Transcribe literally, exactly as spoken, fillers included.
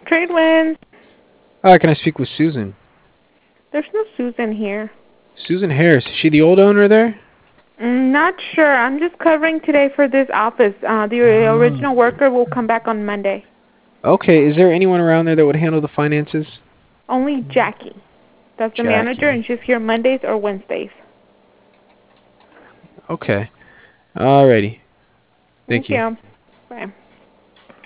Trade Winds. Hi, can I speak with Susan? There's no Susan here. Susan Harris. Is she the old owner there? Mm, not sure. I'm just covering today for this office. Uh, the Oh. original worker will come back on Monday. Okay, is there anyone around there that would handle the finances? Only Jackie. That's the manager, Jackie. and she's here Mondays or Wednesdays. Okay. Alrighty. Thank Thank you. you.